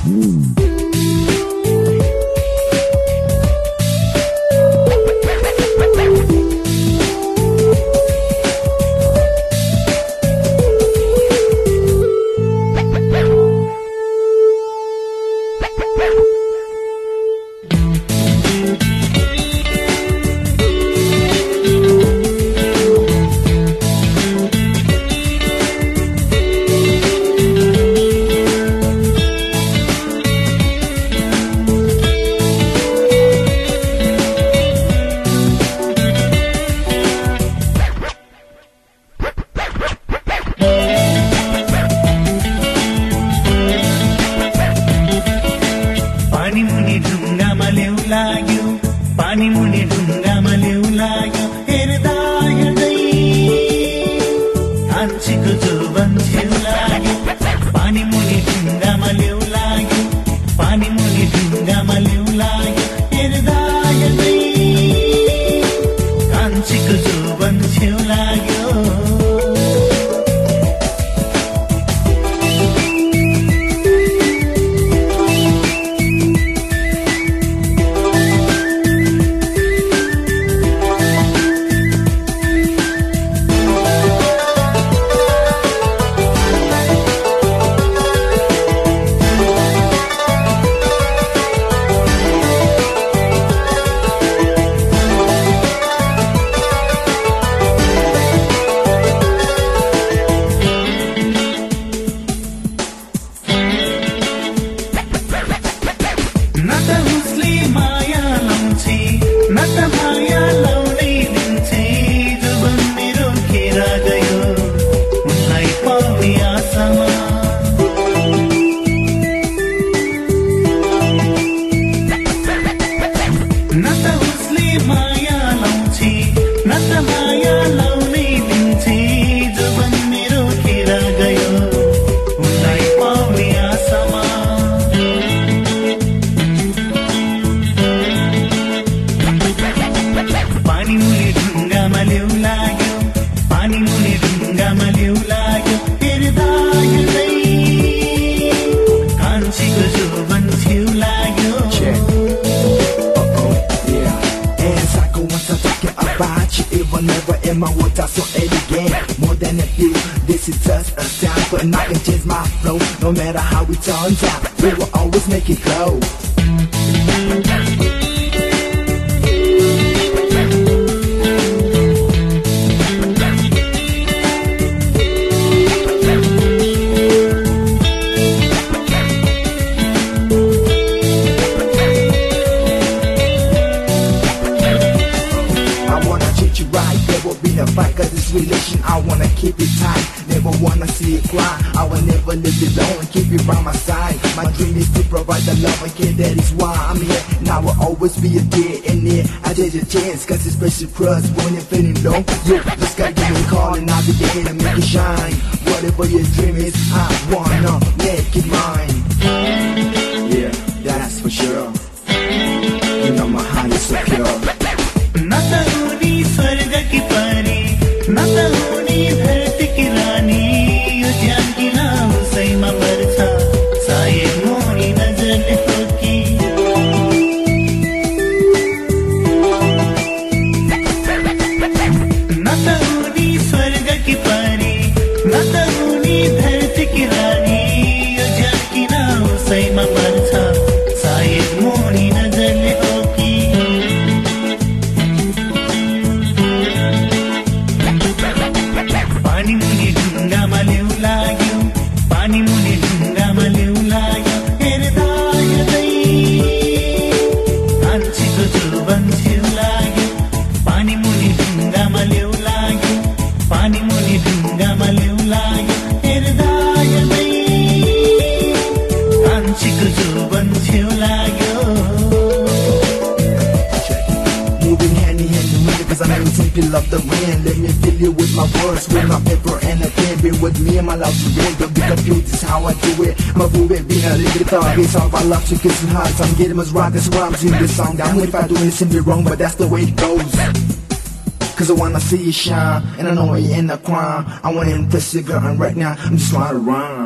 पानी मुनि ढुङ्गामा लेउ लाग्यो हेर्दा हेर्दै आन्छीको जोबन छेउ लाग्यो पानी मुनि ढुङ्गामा लेउ लाग्यो पानी मुनि ढुङ्गामा लेउ लाग्यो हेर्दा हेर्दै आन्छीको जोबन छेउ लाग्यो Never in my words, I saw it again. More than a few, this is just a sound. But I can change my flow, no matter how it turns out. We will always make it go. Fight, cause this relation, I wanna keep it tight. Never wanna see it cry. I will never live alone and keep it by my side. My dream is to provide the love and care, that is why I'm here. And I will always be a dear and near. I take a chance, cause it's special trust. When you're feeling low, you just gotta give me a call and I'll be there to make it shine. Whatever your dream is, I wanna make it mine. Yeah, that's for sure. You know my heart is so pure. स्वर्ग की परी न त हुने धरती की रानी यो ज्यान किन उसैमा पर्छ सायद मोरी नजरले ठोकी न त हुने स्वर्ग की परी न त हुने धरती की रानी यो ज्यान किन उसैमा पर्छ सायद मोरी नजरले ठोकी पानी मुनि ढुङ्गामा लेउ लाग्यो पानी मुनि ढुङ्गामा लेउ लाग्यो हेर्दा हेर्दै आन्छीको जोबन छेउ लाग्यो पानी मुनि ढुङ्गामा लेउ लाग्यो पानी मुनि ढुङ्गामा लेउ लाग्यो हेर्दा हेर्दै आन्छीको जोबन छेउ लाग्यो Moving hand in hand with it, cause I know you simply love the wind. Let me fill you with my words, with my paper and a pen. Be with me and my love to win. Don't be confused, this is how I do it. My boo being a little bit thug. It's all about love to kissing hearts. I'm getting much right, that's why I'm singing this song. Down if I do anything be wrong, but that's the way it goes. Cause I wanna see you shine, and I know it ain't a crime. I wanna impress your girl, and right now I'm just trying to rhyme.